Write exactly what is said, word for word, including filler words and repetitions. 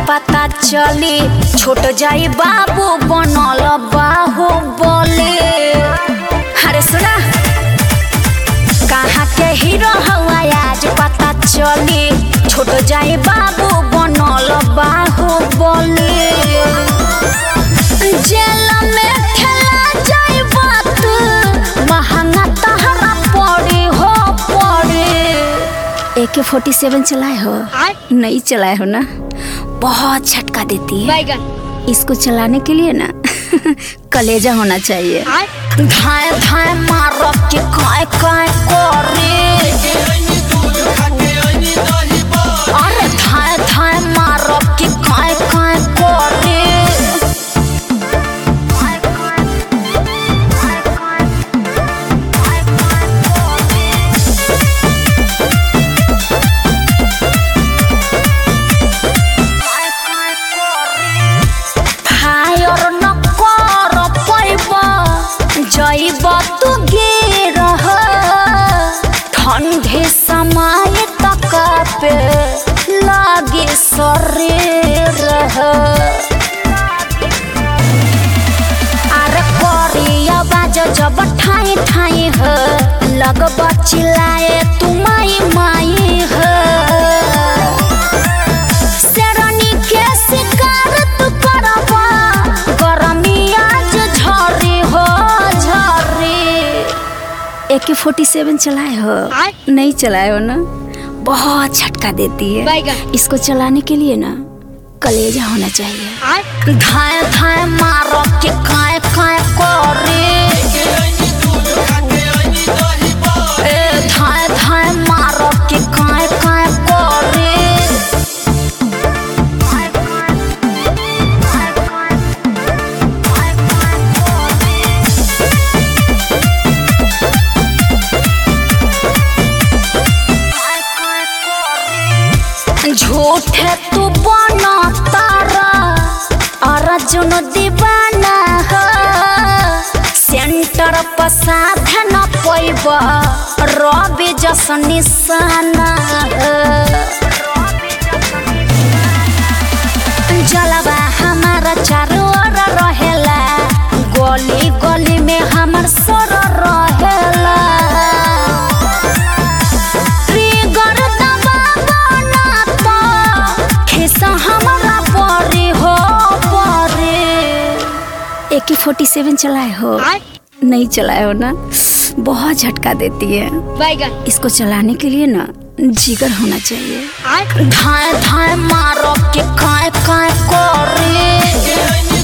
पता चली छोट जाई बाबू बनल बाहु बोले। अरे सुना कहाँ के हीरो हवा आज पता चली छोट जाई बाबू बनल बाहु बोले। जेल में खेला जाई बात महंगा तहरा पड़ी हो पड़ी। ए के फोर्टी सेवन चलाए हो? नहीं चलाए हो ना? बहुत झटका देती है। इसको चलाने के लिए ना कलेजा होना चाहिए। धाए धाए मारो के काय काय करे। अरे धाए धाए मारो के काय काय करे। जइब तू गिर ठंडे समय तक पे लागे शरीर। अरे करिया बाज जब ठाई ठाई है लगब चिल्लाए तू माई माई है। शेरनी के शिकार तू करबा गरमी आज झरी हो। ए के फोर्टी सेवन चलाए हो? नहीं चलाए हो ना? बहुत झटका देती है। इसको चलाने के लिए ना कलेजा होना चाहिए। धाए धाए मारो के काय काय करे। ए धाए धाए मारो के काय काय करे। झूठे तू बना तारा अर्जुन दीवाना है। सेंटर पर साधन पैब रवि जस निशाना है। जलवा हमारा चारों ओर रहेला गली गली में हमार सर रहेला। हमारा परी हो परी। ए के फोर्टी सेवन चलाए हो? नहीं चलाए हो ना? बहुत झटका देती है। इसको चलाने के लिए ना जिगर होना चाहिए। धाए धाए मारो के काय काय करे।